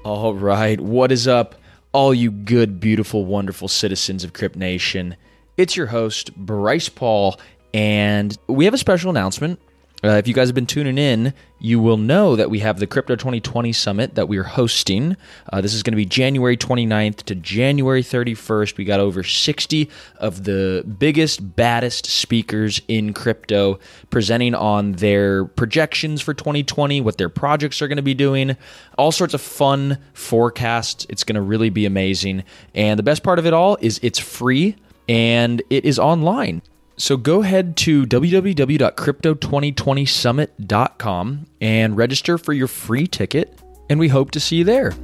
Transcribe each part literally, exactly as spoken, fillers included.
All right, what is up, all you good, beautiful, wonderful citizens of Crypt Nation? It's your host, Bryce Paul, and we have a special announcement. Uh, if you guys have been tuning in, you will know that we have the Crypto twenty twenty Summit that we are hosting. Uh, this is going to be January twenty-ninth to January thirty-first. We got over sixty of the biggest, baddest speakers in crypto presenting on their projections for twenty twenty, what their projects are going to be doing, all sorts of fun forecasts. It's going to really be amazing. And the best part of it all is it's free and it is online. So go ahead to w w w dot crypto twenty twenty summit dot com and register for your free ticket, and we hope to see you there.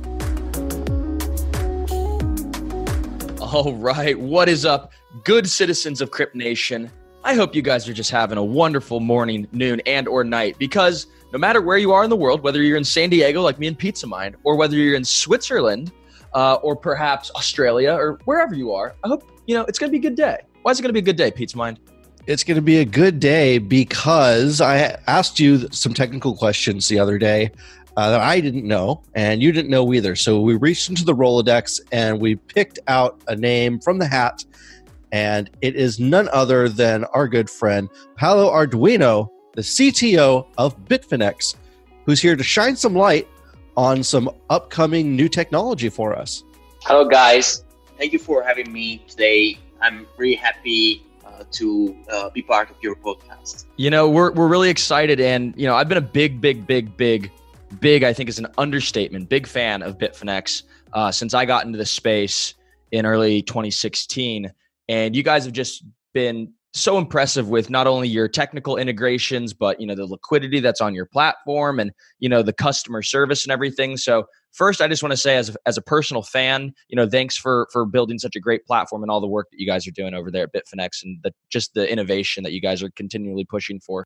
All right, what is up, good citizens of Crypt Nation? I hope you guys are just having a wonderful morning, noon, and or night, because no matter where you are in the world, whether you're in San Diego like me and Pizza Mind, or whether you're in Switzerland, uh, or perhaps Australia, or wherever you are, I hope, you know, it's going to be a good day. Why is it going to be a good day, Pizza Mind? It's going to be a good day because I asked you some technical questions the other day uh, that I didn't know, and you didn't know either. So we reached into the Rolodex and we picked out a name from the hat, and it is none other than our good friend, Paolo Ardoino, the C T O of Bitfinex, who's here to shine some light on some upcoming new technology for us. Hello, guys. Thank you for having me today. I'm really happy uh, to uh, be part of your podcast. You know, we're we're really excited, and you know, I've been a big, big, big, big, big. I think is an understatement. Big fan of Bitfinex uh, since I got into the space in early twenty sixteen, and you guys have just been so impressive with not only your technical integrations, but you know the liquidity that's on your platform, and you know the customer service and everything. So first, I just want to say, as a, as a personal fan, you know, thanks for for building such a great platform and all the work that you guys are doing over there at Bitfinex, and the, just the innovation that you guys are continually pushing for.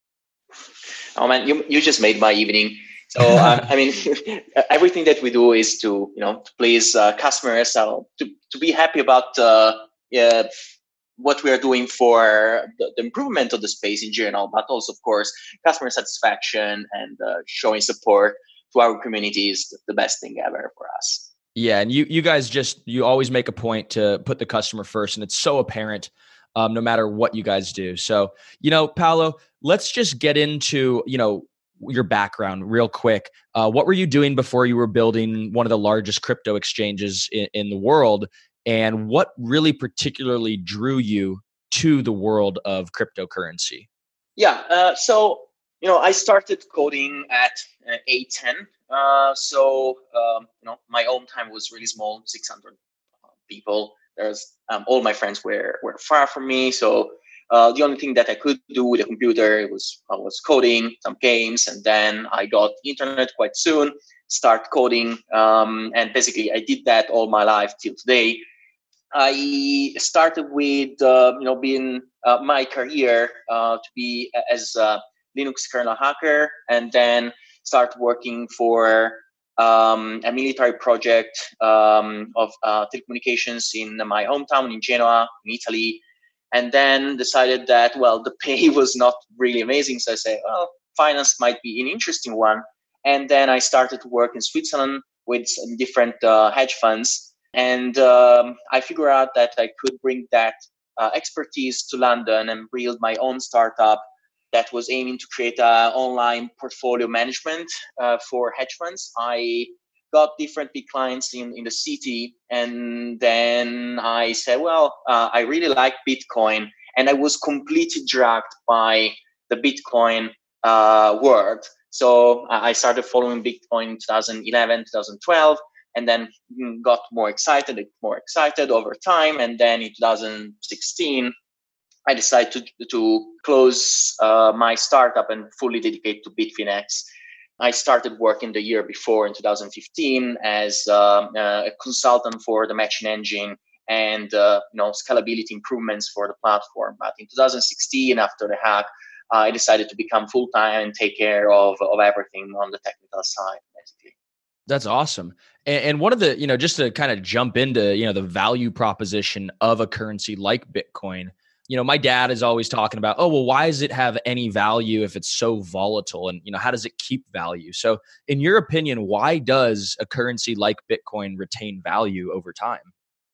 Oh man, you you just made my evening. So um, I mean, everything that we do is to you know to please uh, customers, uh, to to be happy about uh, yeah. what we are doing for the, the improvement of the space in general, but also, of course, customer satisfaction and uh, showing support to our community is the best thing ever for us. Yeah, and you you guys just, you always make a point to put the customer first, and it's so apparent um, no matter what you guys do. So, you know, Paolo, let's just get into, you know, your background real quick. Uh, what were you doing before you were building one of the largest crypto exchanges in, in the world? And what really particularly drew you to the world of cryptocurrency? Yeah, uh, so, you know, I started coding at uh, age ten. Uh, so, um, you know, my own time was really small, six hundred people. There's um, all my friends were, were far from me. So uh, the only thing that I could do with a computer was I was coding some games. And then I got internet quite soon, start coding. Um, and basically I did that all my life till today. I started with, uh, you know, being uh, my career uh, to be as a Linux kernel hacker, and then start working for um, a military project um, of uh, telecommunications in my hometown in Genoa, in Italy, and then decided that, well, the pay was not really amazing. So I said, well, finance might be an interesting one. And then I started to work in Switzerland with some different uh, hedge funds. And um, I figured out that I could bring that uh, expertise to London and build my own startup that was aiming to create an online portfolio management uh, for hedge funds. I got different big clients in, in the city. And then I said, well, uh, I really like Bitcoin. And I was completely dragged by the Bitcoin uh, world. So uh, I started following Bitcoin in twenty eleven, twenty twelve. And then got more excited, more excited over time. And then in twenty sixteen, I decided to, to close uh, my startup and fully dedicate to Bitfinex. I started working the year before in twenty fifteen as uh, a consultant for the matching engine and uh, you know scalability improvements for the platform. But in twenty sixteen, after the hack, uh, I decided to become full-time and take care of, of everything on the technical side, basically. That's awesome. And, and one of the, you know, just to kind of jump into, you know, the value proposition of a currency like Bitcoin, you know, my dad is always talking about, oh, well, why does it have any value if it's so volatile? And, you know, how does it keep value? So in your opinion, why does a currency like Bitcoin retain value over time?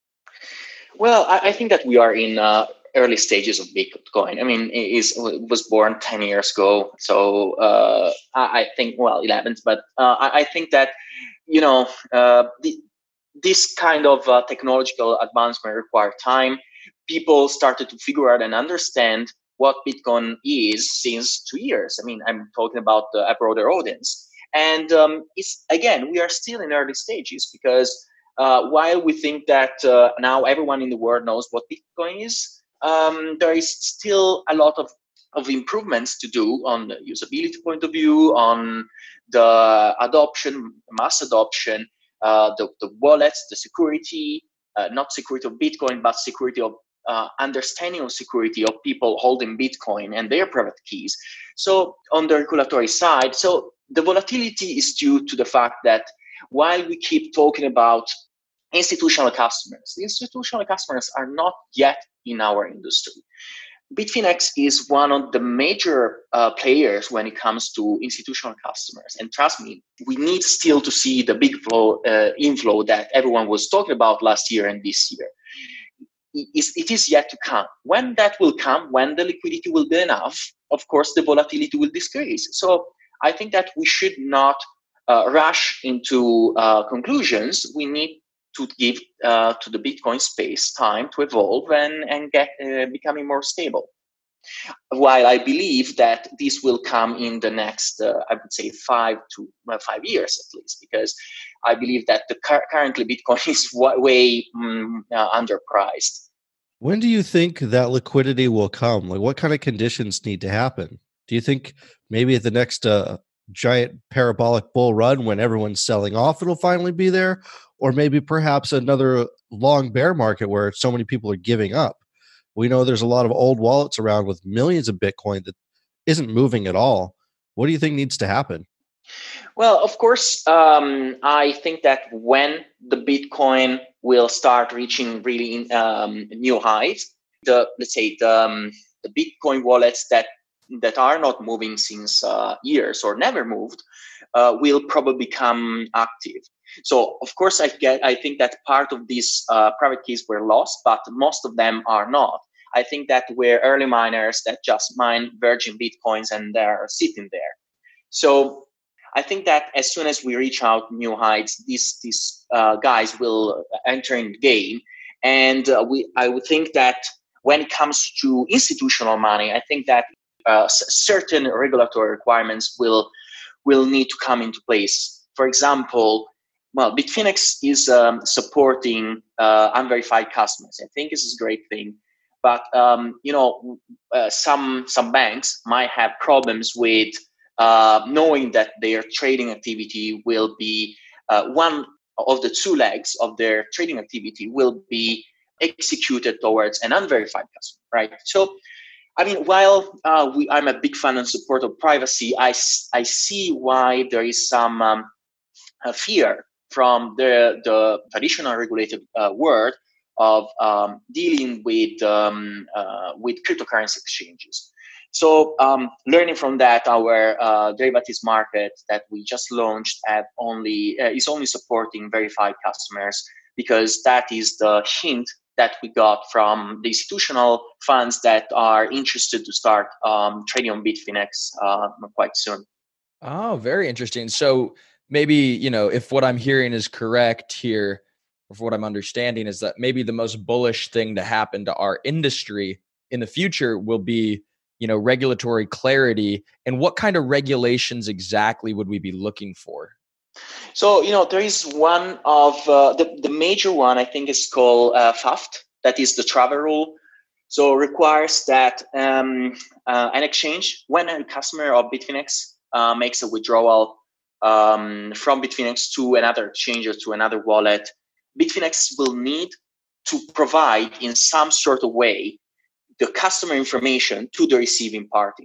Well, I, I think that we are in uh, early stages of Bitcoin. I mean, it, is, it was born ten years ago. So uh, I, I think, well, eleven, but uh, I, I think that, you know, uh, the, this kind of uh, technological advancement require time. People started to figure out and understand what Bitcoin is since two years. I mean, I'm talking about uh, a broader audience. And um, it's, again, we are still in early stages because uh, while we think that uh, now everyone in the world knows what Bitcoin is, um, there is still a lot of, of improvements to do on the usability point of view, on the adoption, mass adoption, uh, the, the wallets, the security, uh, not security of Bitcoin, but security of Uh, understanding of security of people holding Bitcoin and their private keys. So on the regulatory side, so the volatility is due to the fact that while we keep talking about institutional customers, the institutional customers are not yet in our industry. Bitfinex is one of the major uh, players when it comes to institutional customers. And trust me, we need still to see the big flow, uh, inflow that everyone was talking about last year and this year. It is yet to come. When that will come, when the liquidity will be enough, of course, the volatility will decrease. So I think that we should not uh, rush into uh, conclusions. We need to give uh, to the Bitcoin space time to evolve and, and get uh, becoming more stable. While I believe that this will come in the next, uh, I would say, five to uh, five years at least, because I believe that the cur- currently Bitcoin is w- way um, uh, underpriced. When do you think that liquidity will come? Like, what kind of conditions need to happen? Do you think maybe at the next uh, giant parabolic bull run when everyone's selling off, it'll finally be there? Or maybe perhaps another long bear market where so many people are giving up? We know there's a lot of old wallets around with millions of Bitcoin that isn't moving at all. What do you think needs to happen? Well, of course, um, I think that when the Bitcoin will start reaching really um, new heights, the let's say the, um, the Bitcoin wallets that that are not moving since uh, years or never moved uh, will probably become active. So, of course, I get. I think that part of these uh, private keys were lost, but most of them are not. I think that we're early miners that just mine virgin Bitcoins and they're sitting there. So I think that as soon as we reach out new heights, these these uh, guys will enter in the game, and uh, we. I would think that when it comes to institutional money, I think that uh, s- certain regulatory requirements will will need to come into place. For example, well, Bitfinex is um, supporting uh, unverified customers. I think this is a great thing, but um, you know, uh, some some banks might have problems with uh, knowing that their trading activity will be uh, one of the two legs of their trading activity will be executed towards an unverified customer, right? So, I mean, while uh, we, I'm a big fan and support of privacy, I, I see why there is some um, uh, fear from the, the traditional regulated uh, world of um, dealing with um, uh, with cryptocurrency exchanges. So, um, learning from that, our uh, derivatives market that we just launched have only uh, is only supporting verified customers because that is the hint that we got from the institutional funds that are interested to start um, trading on Bitfinex uh, quite soon. Oh, very interesting. So maybe, you know, if what I'm hearing is correct here, or what I'm understanding is that maybe the most bullish thing to happen to our industry in the future will be, you know, regulatory clarity. And what kind of regulations exactly would we be looking for? So, you know, there is one of uh, the, the major one, I think is called uh, F A F T, that is the travel rule. So requires that um, uh, an exchange, when a customer of Bitfinex uh, makes a withdrawal um, from Bitfinex to another exchange or to another wallet, Bitfinex will need to provide in some sort of way the customer information to the receiving party.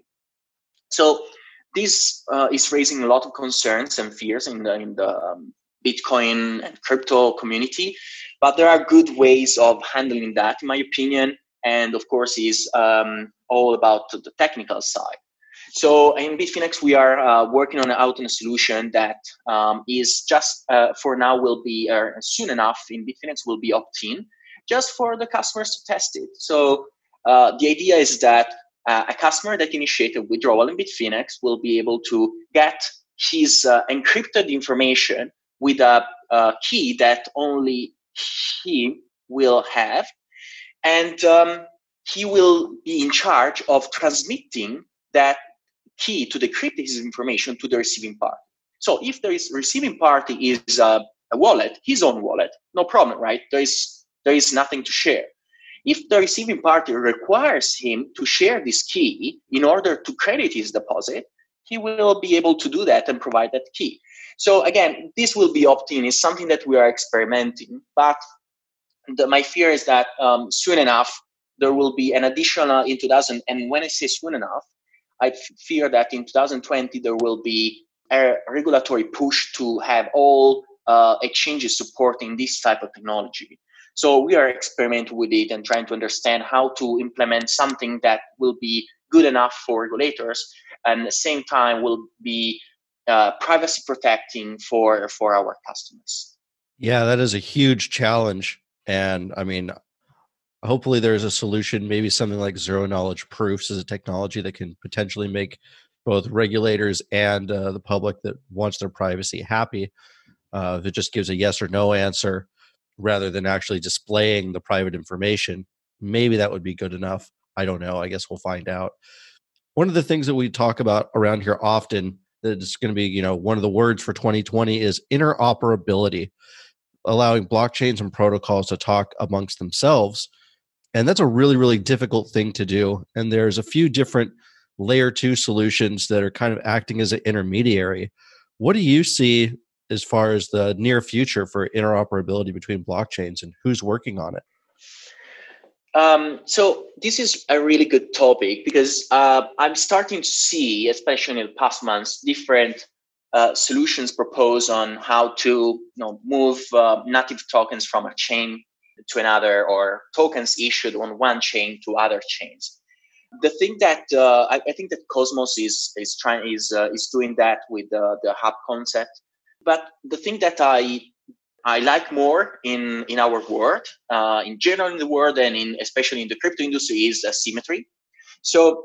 So this uh, is raising a lot of concerns and fears in the, in the um, Bitcoin and crypto community, but there are good ways of handling that, in my opinion. and of course is um, all about the technical side. So in Bitfinex, we are uh, working on an Auton solution that um, is just uh, for now will be uh, soon enough in Bitfinex will be opt-in just for the customers to test it. So uh, the idea is that uh, a customer that initiated withdrawal in Bitfinex will be able to get his uh, encrypted information with a, a key that only he will have, and um, he will be in charge of transmitting that key to decrypt his information to the receiving party. So if there is receiving party is uh, a wallet, his own wallet, no problem, right? There is there is nothing to share. If the receiving party requires him to share this key in order to credit his deposit, he will be able to do that and provide that key. So again, this will be opt-in. It's something that we are experimenting, but the, my fear is that um, soon enough there will be an additional in two thousand. And when I say soon enough, I fear that in two thousand twenty, there will be a regulatory push to have all uh, exchanges supporting this type of technology. So we are experimenting with it and trying to understand how to implement something that will be good enough for regulators and at the same time will be uh, privacy protecting for, for our customers. Yeah, that is a huge challenge. And I mean, hopefully there's a solution, maybe something like zero knowledge proofs is a technology that can potentially make both regulators and uh, the public that wants their privacy happy. Uh, if it just gives a yes or no answer rather than actually displaying the private information, maybe that would be good enough. I don't know. I guess we'll find out. One of the things that we talk about around here often that is going to be, you know, one of the words for twenty twenty is interoperability, allowing blockchains and protocols to talk amongst themselves. And that's a really, really difficult thing to do. And there's a few different layer two solutions that are kind of acting as an intermediary. What do you see as far as the near future for interoperability between blockchains and who's working on it? Um, so this is a really good topic because uh, I'm starting to see, especially in the past months, different uh, solutions proposed on how to you know, move uh, native tokens from a chain to another, or tokens issued on one chain to other chains. The thing that uh, I, I think that Cosmos is is trying is uh, is doing that with uh, the hub concept. But the thing that I I like more in in our world, uh, in general in the world, and in especially in the crypto industry, is uh, symmetry. So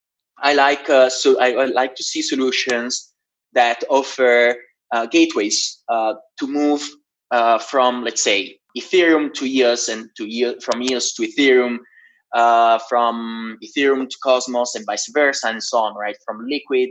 I like uh, so I, I like to see solutions that offer uh, gateways uh, to move uh, from, let's say, Ethereum to E O S, and to E O S, from E O S to Ethereum, uh, from Ethereum to Cosmos, and vice versa, and so on. Right, from Liquid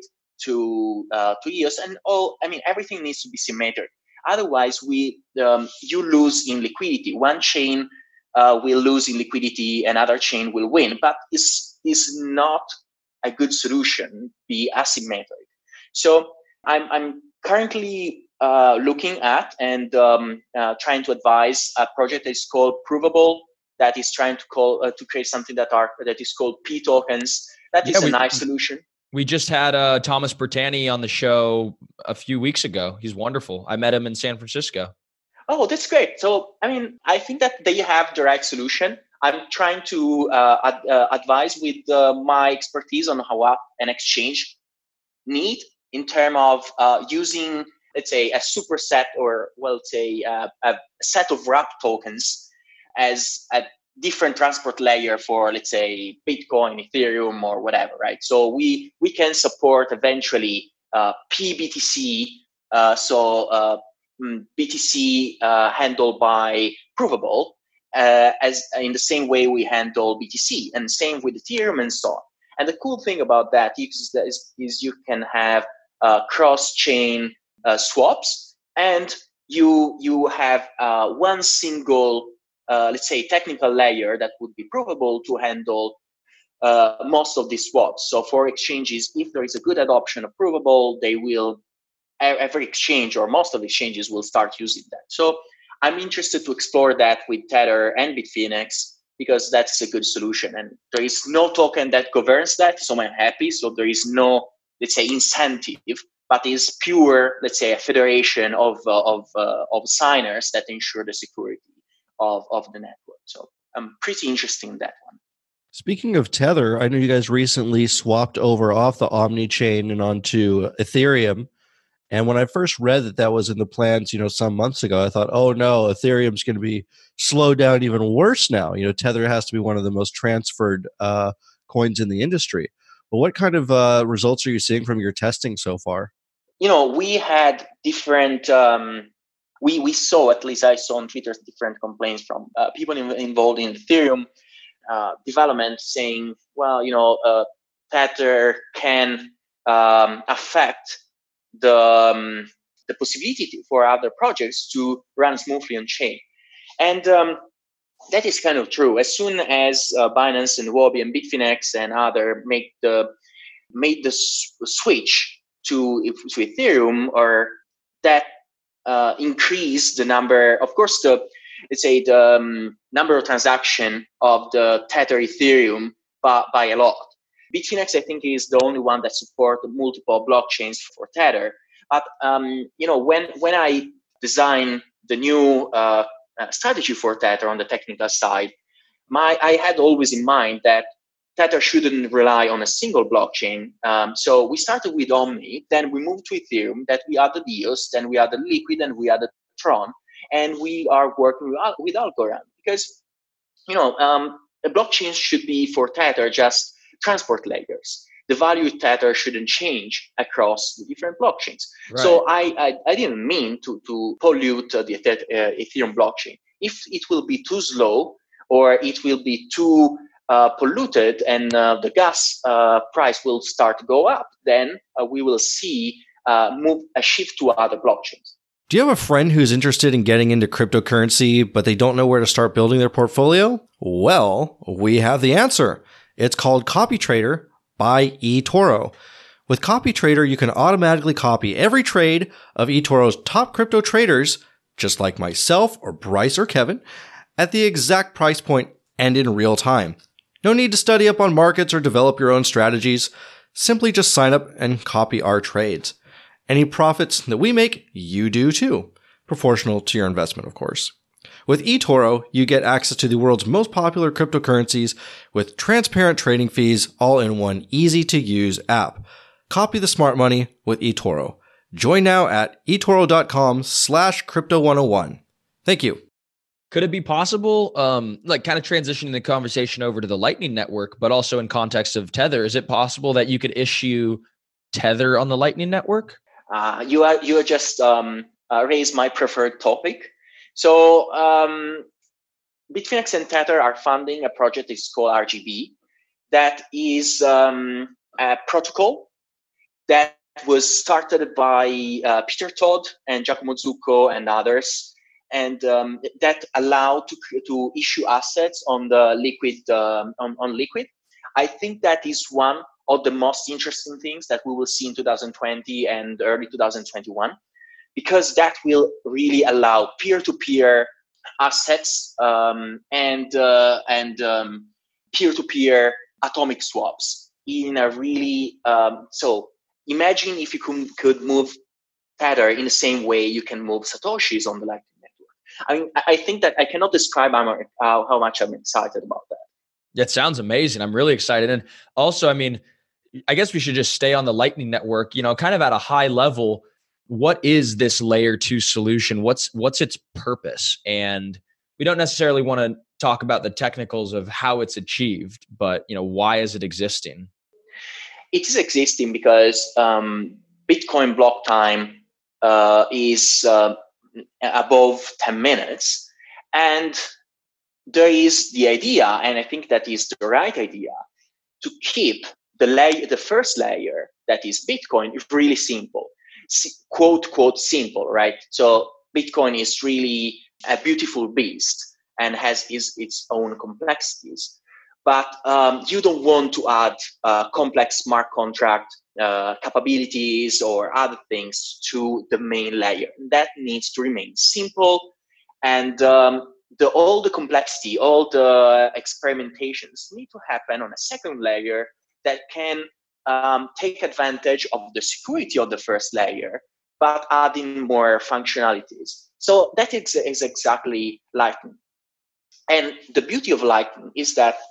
to uh, to E O S, and all. I mean, everything needs to be symmetric. Otherwise, we um, you lose in liquidity. One chain uh, will lose in liquidity, another chain will win. But it's is not a good solution. Be asymmetric. So I'm I'm currently uh, looking at and um, uh, trying to advise a project that is called Provable, that is trying to call uh, to create something that are that is called P tokens. That is yeah, we, a nice solution. We just had uh, Thomas Bertani on the show a few weeks ago. He's wonderful. I met him in San Francisco. Oh, that's great. So, I mean, I think that they have the right solution. I'm trying to uh, ad- uh, advise with uh, my expertise on how an exchange need in terms of uh, using, let's say, a superset or, well, let's say, uh, a set of wrap tokens as a different transport layer for, let's say, Bitcoin, Ethereum, or whatever, right? So we we can support eventually uh, P B T C, uh, so uh, B T C uh, handled by Provable, uh, as in the same way we handle B T C, and same with Ethereum and so on. And the cool thing about that is, is, is you can have uh, cross-chain uh, swaps, and you you have uh, one single Uh, let's say, technical layer that would be provable to handle uh, most of these swaps. So for exchanges, if there is a good adoption of Provable, they will, every exchange or most of the exchanges will start using that. So I'm interested to explore that with Tether and Bitfinex, because that's a good solution. And there is no token that governs that, so I'm happy. So there is no, let's say, incentive, but is pure, let's say, a federation of, uh, of, uh, of signers that ensure the security Of, of the network. So I'm pretty interested in that one. Speaking of Tether, I know you guys recently swapped over off the Omni chain and onto Ethereum. And when I first read that that was in the plans, you know, some months ago, I thought, oh no, Ethereum's going to be slowed down even worse now. You know, Tether has to be one of the most transferred uh, coins in the industry. But what kind of uh, results are you seeing from your testing so far? You know, we had different. Um, we we saw, at least I saw on Twitter, different complaints from uh, people in, involved in Ethereum uh, development, saying, well, you know, uh, Tether can um, affect the um, the possibility for other projects to run smoothly on chain, and um, that is kind of true. As soon as uh, Binance and Huobi and Bitfinex and other make the made the s- switch to to Ethereum, or that uh, increase the number, of course, the let's say the um, number of transaction of the Tether Ethereum by, by a lot. Bitfinex, I think, is the only one that support multiple blockchains for Tether. But um, you know, when when I design the new uh, uh, strategy for Tether on the technical side, my I had always in mind that Tether shouldn't rely on a single blockchain. Um, so we started with Omni, then we moved to Ethereum, then we added EOS, then we added Liquid, and we added Tron, and we are working with, with Algorand because you know um, a blockchain should be for Tether just transport layers. The value of Tether shouldn't change across the different blockchains. Right. So I, I I didn't mean to to pollute uh, the uh, Ethereum blockchain. If it will be too slow or it will be too Uh, polluted and uh, the gas uh, price will start to go up, then uh, we will see uh, move a shift to other blockchains. Do you have a friend who's interested in getting into cryptocurrency, but they don't know where to start building their portfolio? Well, we have the answer. It's called CopyTrader by eToro. With CopyTrader, you can automatically copy every trade of eToro's top crypto traders, just like myself or Bryce or Kevin, at the exact price point and in real time. No need to study up on markets or develop your own strategies. Simply just sign up and copy our trades. Any profits that we make, you do too. Proportional to your investment, of course. With eToro, you get access to the world's most popular cryptocurrencies with transparent trading fees all in one easy-to-use app. Copy the smart money with eToro. Join now at eToro.com slash crypto101. Thank you. Could it be possible, um, like kind of transitioning the conversation over to the Lightning Network, but also in context of Tether, is it possible that you could issue Tether on the Lightning Network? Uh, you are you are just um, uh, raised my preferred topic. So um, Bitfinex and Tether are funding a project that's called R G B, that is um, a protocol that was started by uh, Peter Todd and Giacomo Zucco and others. And um, that allowed to to issue assets on the liquid um, on, on liquid. I think that is one of the most interesting things that we will see in two thousand twenty and early two thousand twenty-one, because that will really allow peer-to-peer assets um, and uh, and um, peer-to-peer atomic swaps in a really um, so imagine if you could, could move Tether in the same way you can move Satoshis on the Lightning. I mean, I think that I cannot describe how, how much I'm excited about that. That sounds amazing. I'm really excited. And also, I mean, I guess we should just stay on the Lightning Network, you know, kind of at a high level. What is this layer two solution? What's, what's its purpose? And we don't necessarily want to talk about the technicals of how it's achieved, but, you know, why is it existing? It is existing because um, Bitcoin block time uh, is, uh, above ten minutes, and there is the idea, and I think that is the right idea, to keep the layer, the first layer, that is Bitcoin, really simple, quote quote simple, right? So Bitcoin is really a beautiful beast and has its, its own complexities, but um, you don't want to add uh, complex smart contract Uh, capabilities or other things to the main layer. That needs to remain simple, and um, the all the complexity, all the experimentations need to happen on a second layer that can um, take advantage of the security of the first layer, but adding more functionalities. So that is, is exactly Lightning. And the beauty of Lightning is that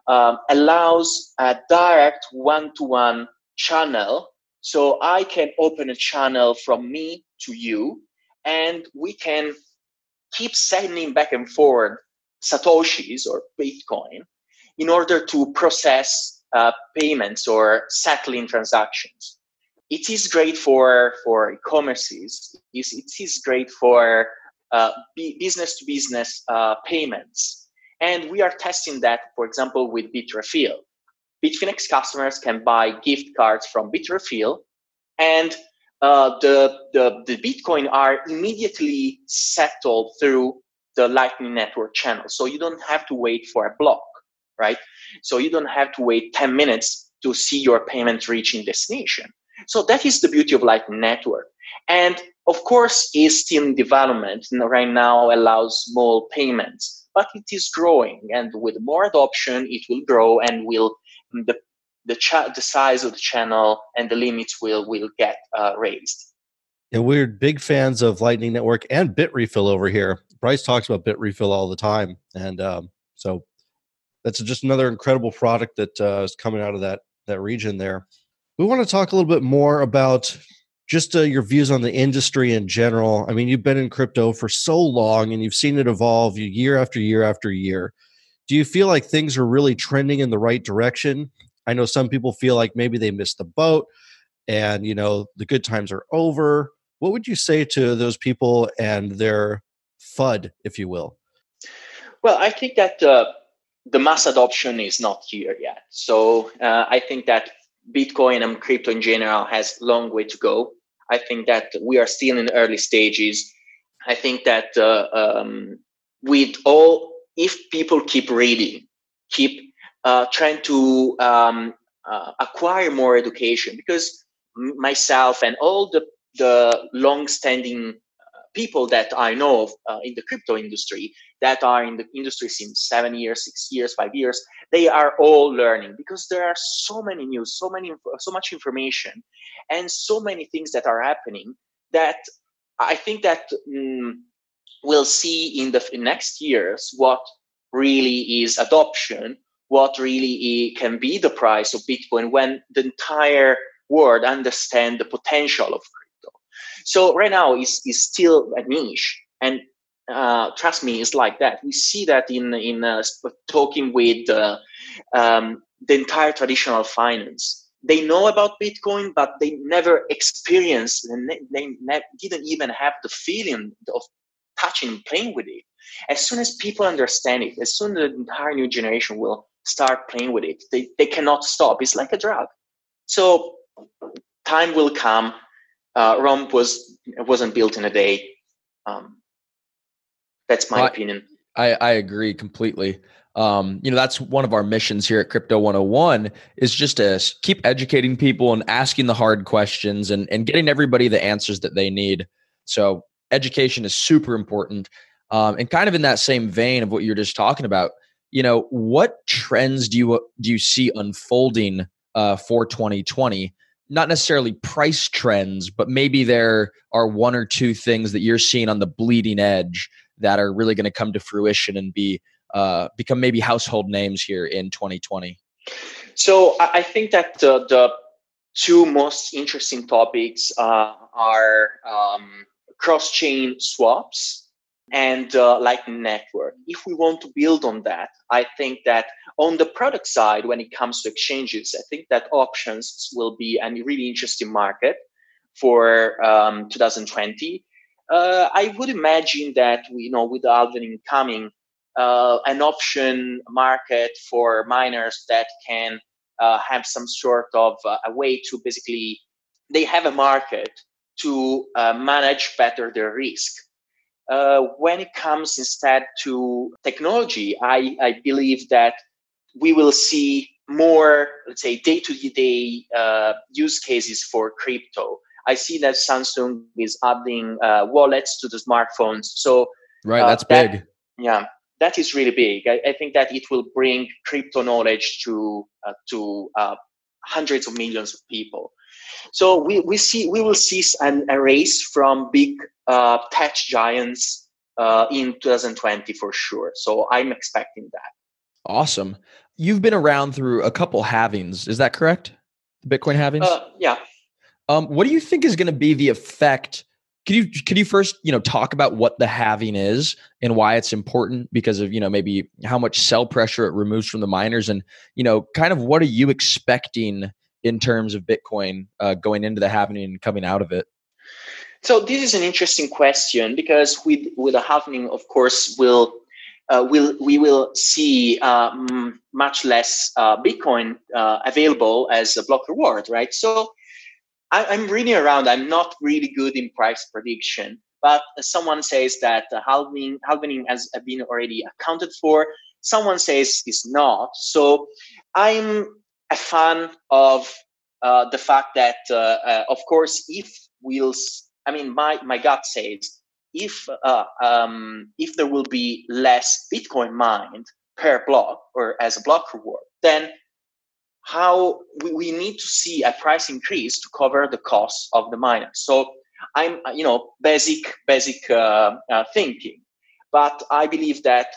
um, allows a direct one-to-one channel. So I can open a channel from me to you, and we can keep sending back and forth Satoshis or Bitcoin in order to process uh, payments or settling transactions. It is great for, for e-commerces. It is great for uh, business-to-business uh, payments. And we are testing that, for example, with Bitrefill. Bitfinex customers can buy gift cards from Bitrefill, and uh, the, the, the Bitcoin are immediately settled through the Lightning Network channel. So you don't have to wait for a block, right? So you don't have to wait ten minutes to see your payment reaching destination. So that is the beauty of Lightning Network. And of course, it's still in development. Right now allows small payments, but it is growing. And with more adoption, it will grow and will the the, cha- the size of the channel and the limits will, will get uh, raised. Yeah, we're big fans of Lightning Network and Bitrefill over here. Bryce talks about Bitrefill all the time. And um, so that's just another incredible product that uh, is coming out of that, that region there. We want to talk a little bit more about just uh, your views on the industry in general. I mean, you've been in crypto for so long and you've seen it evolve year after year after year. Do you feel like things are really trending in the right direction? I know some people feel like maybe they missed the boat and, you know, the good times are over. What would you say to those people and their F U D, if you will? Well, I think that uh, the mass adoption is not here yet. So uh, I think that Bitcoin and crypto in general has a long way to go. I think that we are still in the early stages. I think that uh, um, with all, if people keep reading, keep uh, trying to um, uh, acquire more education, because myself and all the, the long-standing uh, people that I know of uh, in the crypto industry, that are in the industry since seven years, six years, five years, they are all learning because there are so many news, so many, so much information, and so many things that are happening that I think that um, we'll see in the in next years what really is adoption, what really can be the price of Bitcoin when the entire world understand the potential of crypto. So right now is is still a niche, and uh, trust me, it's like that. We see that in in uh, talking with uh, um, the entire traditional finance. They know about Bitcoin, but they never experienced, and they ne- didn't even have the feeling of touching, playing with it. As soon as people understand it, as soon as the entire new generation will start playing with it, they, they cannot stop. It's like a drug. So time will come. Uh, Rome was wasn't built in a day. Um, that's my well, opinion. I, I agree completely. Um, you know, that's one of our missions here at Crypto one oh one is just to keep educating people and asking the hard questions and, and getting everybody the answers that they need. So education is super important. Um, and kind of in that same vein of what you're just talking about, you know, what trends do you, do you see unfolding uh, for twenty twenty? Not necessarily price trends, but maybe there are one or two things that you're seeing on the bleeding edge that are really going to come to fruition and be uh, become maybe household names here in twenty twenty? So I think that uh, the two most interesting topics uh, are um, cross-chain swaps and uh, Lightning Network. If we want to build on that, I think that on the product side, when it comes to exchanges, I think that options will be a really interesting market for um, two thousand twenty. Uh, I would imagine that, you know, with the halving coming, uh, an option market for miners that can uh, have some sort of uh, a way to basically, they have a market to uh, manage better their risk. Uh, when it comes instead to technology, I, I believe that we will see more, let's say, day-to-day uh, use cases for crypto. I see that Samsung is adding uh, wallets to the smartphones. So right, uh, that's that, big. Yeah, that is really big. I, I think that it will bring crypto knowledge to uh, to uh, hundreds of millions of people. So we, we see we will see an, a race from big uh, tech giants uh, in two thousand twenty for sure. So I'm expecting that. Awesome. You've been around through a couple halvings. Is that correct? Bitcoin halvings? Uh, yeah. Um, what do you think is going to be the effect? Could you could you first, you know, talk about what the halving is and why it's important because of, you know, maybe how much sell pressure it removes from the miners and, you know, kind of what are you expecting in terms of Bitcoin uh, going into the halving and coming out of it? So this is an interesting question because with with the halving, of course, we'll uh, will we will see um, much less uh, Bitcoin uh, available as a block reward, right? So I, I'm reading around. I'm not really good in price prediction, but someone says that the halving halving has been already accounted for. Someone says it's not. So I'm a fan of uh, the fact that, uh, uh, of course, if we'll, I mean, my my gut says if uh, um, if there will be less Bitcoin mined per block or as a block reward, then how we, we need to see a price increase to cover the costs of the miners. So I'm, you know, basic, basic uh, uh, thinking, but I believe that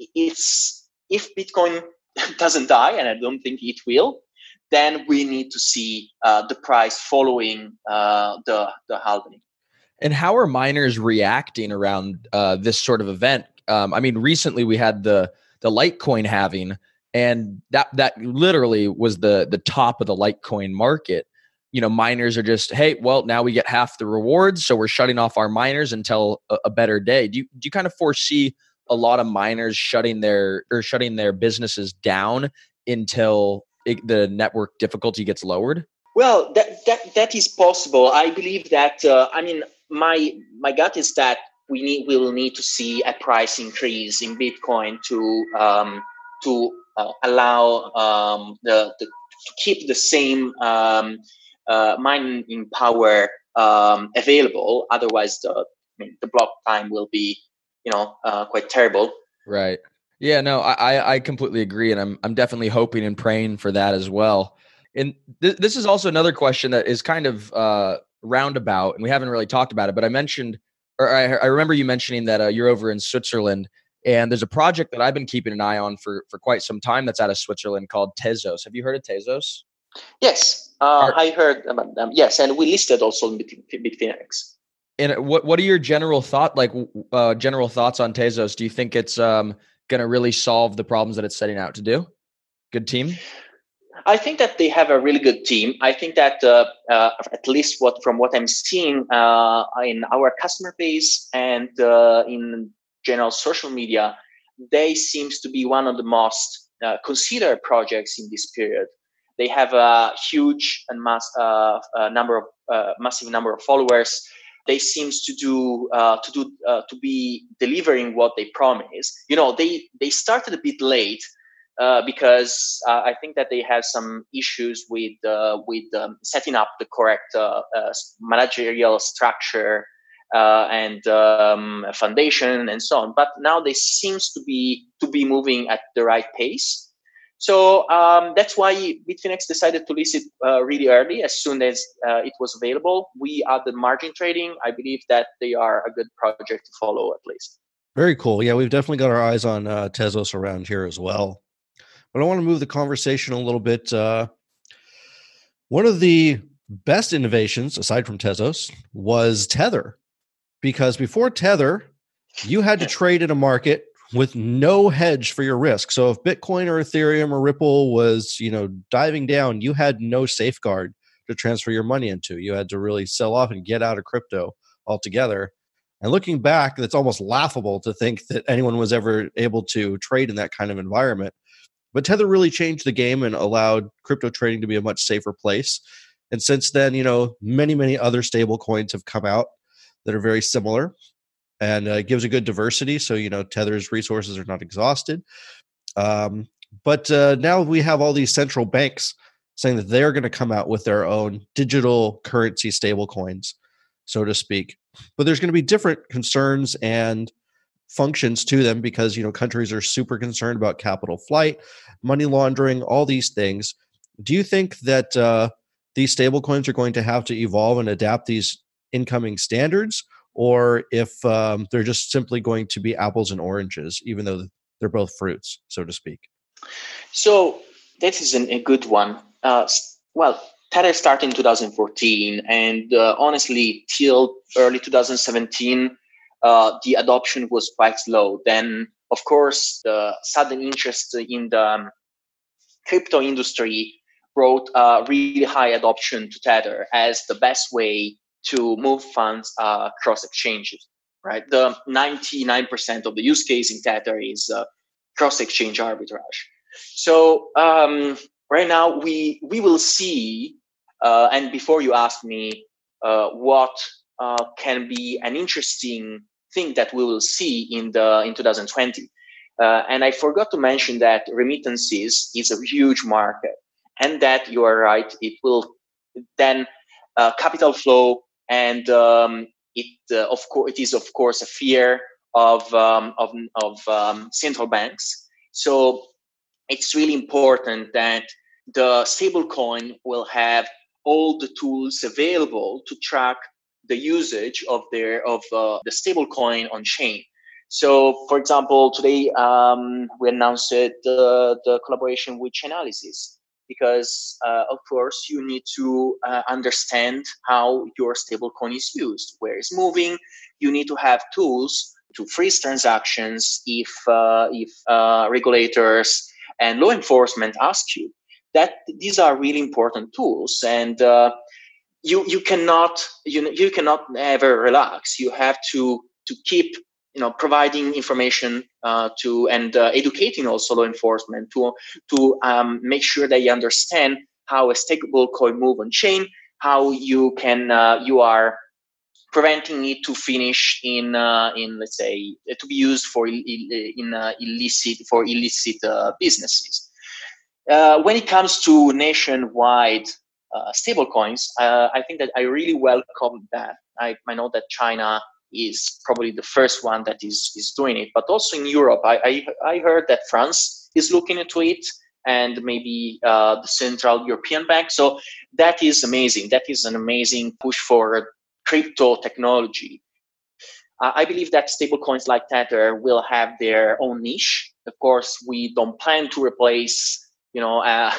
it's, if Bitcoin doesn't die, and I don't think it will, then we need to see uh, the price following uh, the, the halving. And how are miners reacting around uh, this sort of event? Um, I mean, recently we had the, the Litecoin halving, and that that literally was the the top of the Litecoin market. You know, miners are just, hey, well, now we get half the rewards, so we're shutting off our miners until a, a better day. Do you do you kind of foresee a lot of miners shutting their or shutting their businesses down until it, the network difficulty gets lowered? Well, that that that is possible. I believe that. Uh, I mean, my my gut is that we need we will need to see a price increase in Bitcoin to um, to Uh, allow um, the, the to keep the same um, uh, mining power um, available. Otherwise, the I mean, the block time will be, you know, uh, quite terrible. Right. Yeah. No, I I completely agree, and I'm I'm definitely hoping and praying for that as well. And th- this is also another question that is kind of uh, roundabout, and we haven't really talked about it. But I mentioned, or I, I remember you mentioning that uh, you're over in Switzerland. And there's a project that I've been keeping an eye on for, for quite some time that's out of Switzerland called Tezos. Have you heard of Tezos? Yes, uh, I heard about them. Yes, and we listed also in Bitfinex. And what what are your general thought, like uh, general thoughts on Tezos? Do you think it's um, going to really solve the problems that it's setting out to do? Good team. I think that they have a really good team. I think that uh, uh, at least what from what I'm seeing uh, in our customer base and uh, in general social media, they seems to be one of the most uh, considered projects in this period. They have a huge and mass uh, uh, number of uh, massive number of followers. They seems to do uh, to do uh, to be delivering what they promise. You know, they they started a bit late uh, because uh, I think that they have some issues with uh, with um, setting up the correct uh, uh, managerial structure. Uh, and um, foundation and so on, but now they seems to be to be moving at the right pace. So um, that's why Bitfinex decided to list it uh, really early, as soon as uh, it was available. We are the margin trading. I believe that they are a good project to follow, at least. Very cool. Yeah, we've definitely got our eyes on uh, Tezos around here as well. But I want to move the conversation a little bit. Uh, one of the best innovations, aside from Tezos, was Tether. Because before Tether, you had to trade in a market with no hedge for your risk. So if Bitcoin or Ethereum or Ripple was, you know, diving down, you had no safeguard to transfer your money into. You had to really sell off and get out of crypto altogether. And looking back, it's almost laughable to think that anyone was ever able to trade in that kind of environment. But Tether really changed the game and allowed crypto trading to be a much safer place. And since then, you know, many, many other stable coins have come out that are very similar, and uh, gives a good diversity. So, you know, Tether's resources are not exhausted. Um, but uh, now we have all these central banks saying that they're going to come out with their own digital currency stable coins, so to speak. But there's going to be different concerns and functions to them because, you know, countries are super concerned about capital flight, money laundering, all these things. Do you think that uh, these stable coins are going to have to evolve and adapt these incoming standards, or if um, they're just simply going to be apples and oranges, even though they're both fruits, so to speak? So that is an, a good one. Uh, well, Tether started in two thousand fourteen, and uh, honestly, till early two thousand seventeen, uh, the adoption was quite slow. Then, of course, the sudden interest in the um, crypto industry brought a really high adoption to Tether as the best way to move funds uh, across exchanges. Right, the ninety-nine percent of the use case in Tether is uh, cross-exchange arbitrage. So um, right now we we will see. Uh, and before you ask me uh, what uh, can be an interesting thing that we will see in the in twenty twenty, uh, and I forgot to mention that remittances is a huge market, and that you are right. It will then uh, capital flow, and um, it uh, of course it is of course a fear of um, of of um, central banks. So it's really important that the stablecoin will have all the tools available to track the usage of their of uh, the stablecoin on chain. So, for example, today um, we announced it, uh, the collaboration with Chainalysis, because uh, of course you need to uh, understand how your stablecoin is used, where it's moving. You need to have tools to freeze transactions if uh, if uh, regulators and law enforcement ask you. That these are really important tools, and uh, you you cannot you you cannot ever relax. You have to to keep you know providing information uh, to and uh, educating also law enforcement to to um, make sure they understand how a stakeable coin move on chain, how you can uh, you are preventing it to finish in uh, in let's say to be used for in uh, illicit for illicit uh, businesses. Uh, when it comes to nationwide uh, stablecoins, uh, I think that I really welcome that. I, I know that China is probably the first one that is is doing it, but also in Europe, I I, I heard that France is looking into it, and maybe uh, the Central European Bank. So that is amazing. That is an amazing push for crypto technology. Uh, I believe that stablecoins like Tether will have their own niche. Of course, we don't plan to replace you know, uh,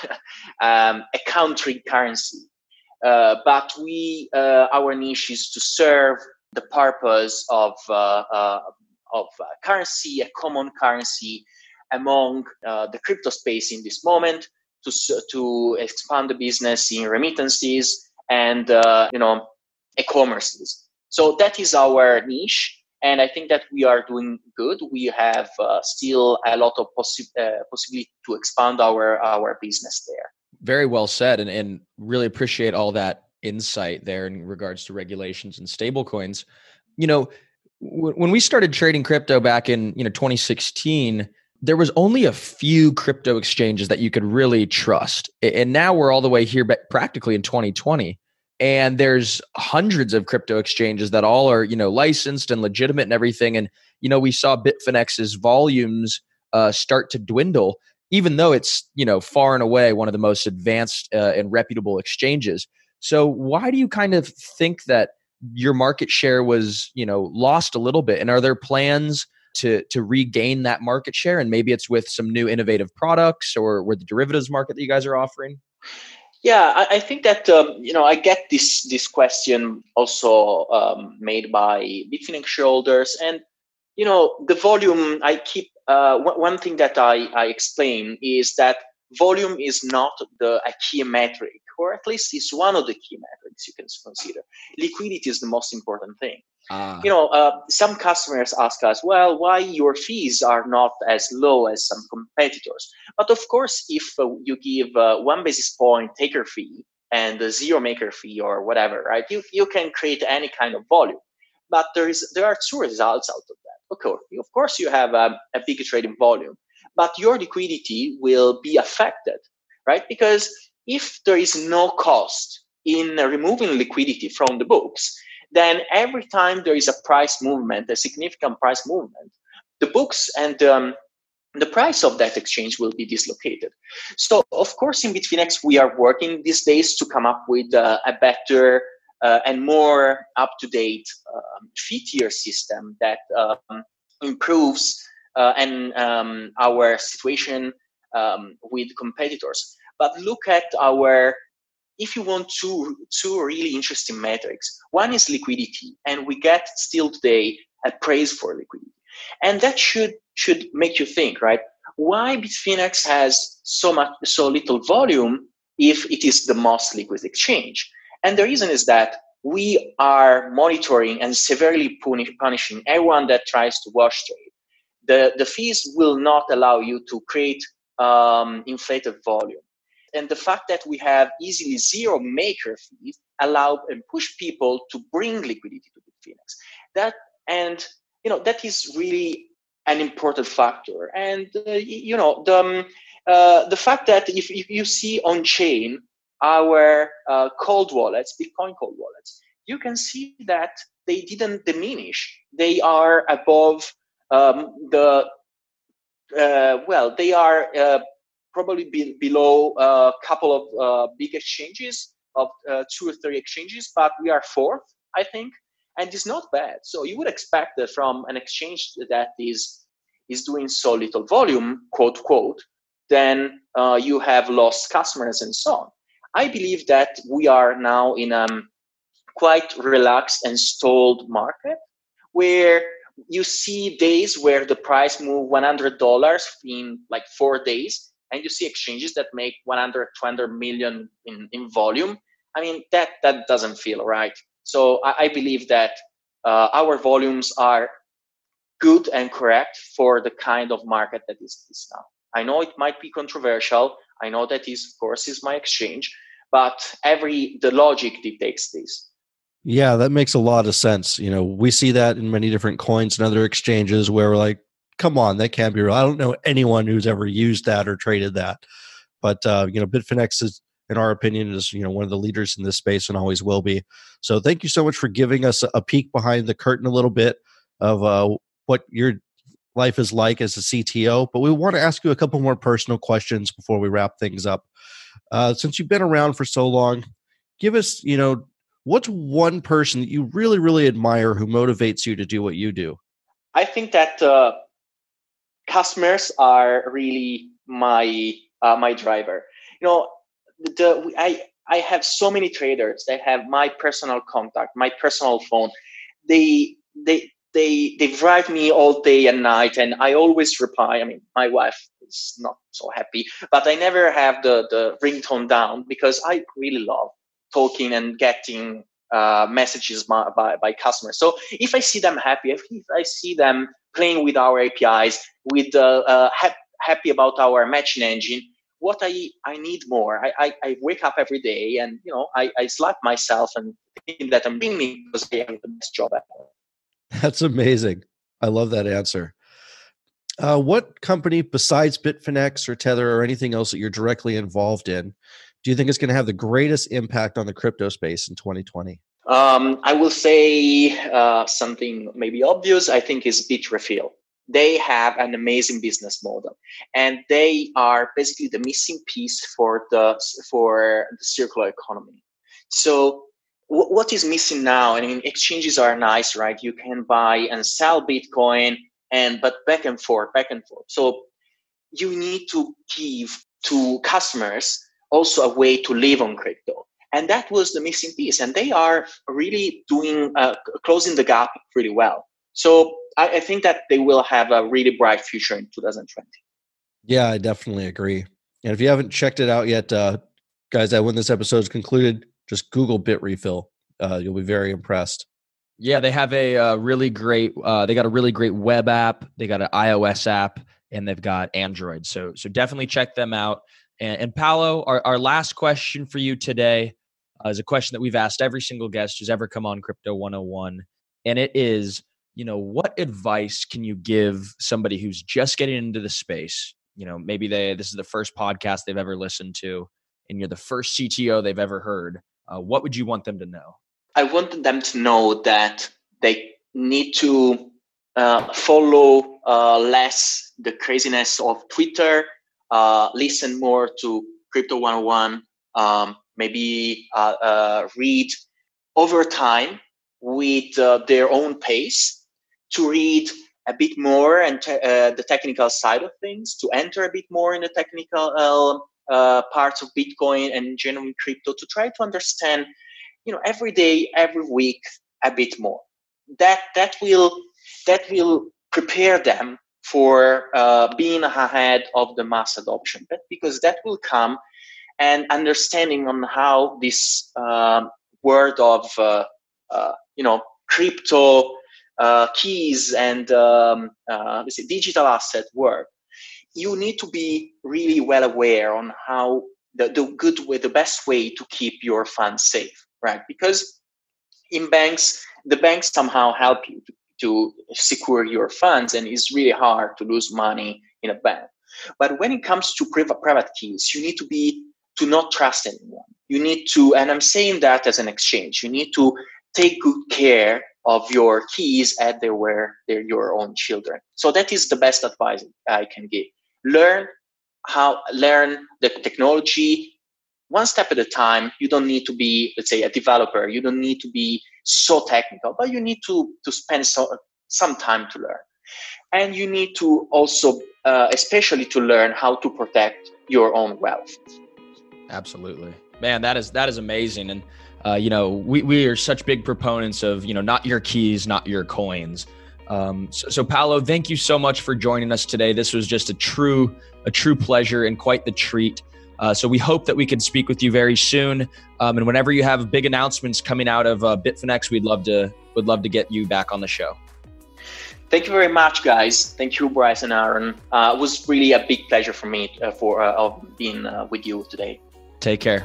um, a country currency. Uh, but we, uh, our niche is to serve the purpose of uh, uh, of uh, currency, a common currency among uh, the crypto space in this moment, to to expand the business in remittances and uh, you know, e-commerces. So that is our niche. And I think that we are doing good. We have uh, still a lot of possi- uh, possibility to expand our our business there. Very well said, and, and really appreciate all that insight there in regards to regulations and stablecoins. You know, w- when we started trading crypto back in you know twenty sixteen, there was only a few crypto exchanges that you could really trust, and now we're all the way here, practically in twenty twenty. And there's hundreds of crypto exchanges that all are, you know, licensed and legitimate and everything. And, you know, we saw Bitfinex's volumes uh, start to dwindle, even though it's, you know, far and away one of the most advanced uh, and reputable exchanges. So why do you kind of think that your market share was, you know, lost a little bit? And are there plans to to regain that market share? And maybe it's with some new innovative products or with the derivatives market that you guys are offering? Yeah, I, I think that um, you know I get this this question also um, made by Bitfinex shareholders, and you know the volume. I keep uh, w- one thing that I, I explain is that volume is not the a key metric, or at least it's one of the key metrics you can consider. Liquidity is the most important thing. Ah. You know, uh, some customers ask us, well, why your fees are not as low as some competitors? But of course, if uh, you give uh, one basis point taker fee and a zero maker fee or whatever, right, you, you can create any kind of volume. But there is there are two results out of that. Okay, of course, you have a, a big trading volume, but your liquidity will be affected, right? Because if there is no cost in removing liquidity from the books, then every time there is a price movement, a significant price movement, the books and um, the price of that exchange will be dislocated. So, of course, in Bitfinex, we are working these days to come up with uh, a better uh, and more up-to-date um, fee tier system that um, improves uh, and um, our situation um, with competitors. But look at our, if you want two, two really interesting metrics. One is liquidity, and we get still today a praise for liquidity. And that should should make you think, right? Why Bitfinex has so much, so little volume if it is the most liquid exchange? And the reason is that we are monitoring and severely punish, punishing everyone that tries to wash trade. The, the fees will not allow you to create um, inflated volume. And the fact that we have easily zero maker fees allow and push people to bring liquidity to Bitfinex. That, and, you know, that is really an important factor. And, uh, you know, the, um, uh, the fact that if, if you see on chain, our uh, cold wallets, Bitcoin cold wallets, you can see that they didn't diminish. They are above um, the, uh, well, they are uh, probably be below a couple of uh, big exchanges, of uh, two or three exchanges, but we are fourth, I think, and it's not bad. So you would expect that from an exchange that is, is doing so little volume, quote, quote, then uh, you have lost customers and so on. I believe that we are now in a quite relaxed and stalled market where you see days where the price move one hundred dollars in like four days, and you see exchanges that make one hundred, two hundred million in, in volume. I mean, that, that doesn't feel right. So I, I believe that uh, our volumes are good and correct for the kind of market that is this now. I know it might be controversial. I know that is, of course, is my exchange, but every the logic dictates this. Yeah, that makes a lot of sense. You know, we see that in many different coins and other exchanges where we're like, come on, that can't be real. I don't know anyone who's ever used that or traded that. But, uh, you know, Bitfinex is, in our opinion, is, you know, one of the leaders in this space and always will be. So thank you so much for giving us a peek behind the curtain a little bit of uh, what your life is like as a C T O. But we want to ask you a couple more personal questions before we wrap things up. Uh, since you've been around for so long, give us, you know, what's one person that you really, really admire who motivates you to do what you do? I think that uh, customers are really my uh, my driver. You know, the I I have so many traders that have my personal contact, my personal phone. They they they they drive me all day and night, and I always reply. I mean, my wife is not so happy, but I never have the the ringtone down because I really love talking and getting uh, messages by, by, by customers. So if I see them happy, if, if I see them playing with our A P Is, with uh, uh, ha- happy about our matching engine, what I, I need more. I, I, I wake up every day and, you know, I, I slap myself and think that I'm doing it because I have the best job ever. That's amazing. I love that answer. Uh, what company besides Bitfinex or Tether or anything else that you're directly involved in do you think is going to have the greatest impact on the crypto space in twenty twenty? Um, I will say uh, something maybe obvious. I think is Bitrefill. They have an amazing business model, and they are basically the missing piece for the for the circular economy. So, w- what is missing now? I mean, exchanges are nice, right? You can buy and sell Bitcoin, and but back and forth, back and forth. So, you need to give to customers also a way to live on crypto. And that was the missing piece. And they are really doing, uh, closing the gap really well. So I, I think that they will have a really bright future in two thousand twenty. Yeah, I definitely agree. And if you haven't checked it out yet, uh, guys, when this episode is concluded, just Google Bitrefill. Uh, you'll be very impressed. Yeah, they have a uh, really great, uh, they got a really great web app. They got an iOS app, and they've got Android. So, so definitely check them out. And, and Paolo, our, our last question for you today uh, is a question that we've asked every single guest who's ever come on Crypto one oh one. And it is, you know, what advice can you give somebody who's just getting into the space? You know, maybe they, this is the first podcast they've ever listened to, and you're the first C T O they've ever heard. Uh, what would you want them to know? I want them to know that they need to uh, follow uh, less the craziness of Twitter, uh, listen more to Crypto one oh one, um, maybe uh, uh, read over time with uh, their own pace, to read a bit more and te- uh, the technical side of things, to enter a bit more in the technical uh, uh, parts of Bitcoin and genuine crypto, to try to understand, you know, every day, every week, a bit more. That that will that will prepare them for uh, being ahead of the mass adoption. But because that will come, and understanding on how this uh, world of uh, uh, you know crypto uh, keys and um, uh, let's say digital asset work, you need to be really well aware on how the, the good way, the best way to keep your funds safe, right? Because in banks, the banks somehow help you to, to secure your funds, and it's really hard to lose money in a bank. But when it comes to private private keys, you need to be to not trust anyone. You need to, and I'm saying that as an exchange, you need to take good care of your keys as they were they're your own children. So that is the best advice I can give. Learn how, learn the technology one step at a time. You don't need to be, let's say, a developer. You don't need to be so technical, but you need to, to spend so, some time to learn. And you need to also, uh, especially to learn how to protect your own wealth. Absolutely. Man, that is, that is amazing. And, uh, you know, we, we are such big proponents of, you know, not your keys, not your coins. Um, so, so Paolo, thank you so much for joining us today. This was just a true, a true pleasure and quite the treat. Uh, so we hope that we can speak with you very soon. Um, and whenever you have big announcements coming out of uh, Bitfinex, we'd love to, would love to get you back on the show. Thank you very much, guys. Thank you, Bryce and Aaron. Uh, it was really a big pleasure for me uh, for uh, of being uh, with you today. Take care.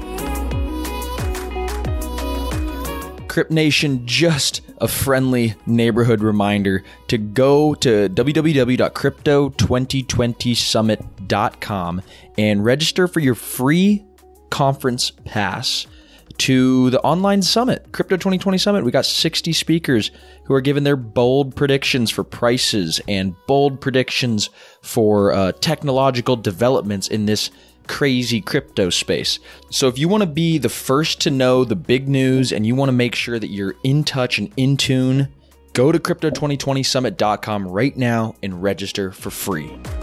Crypt Nation, just a friendly neighborhood reminder to go to w w w dot crypto twenty twenty summit dot com and register for your free conference pass to the online summit, Crypto twenty twenty Summit. We got sixty speakers who are giving their bold predictions for prices and bold predictions for uh, technological developments in this crazy crypto space. So if you want to be the first to know the big news and you want to make sure that you're in touch and in tune, go to crypto twenty twenty summit dot com right now and register for free.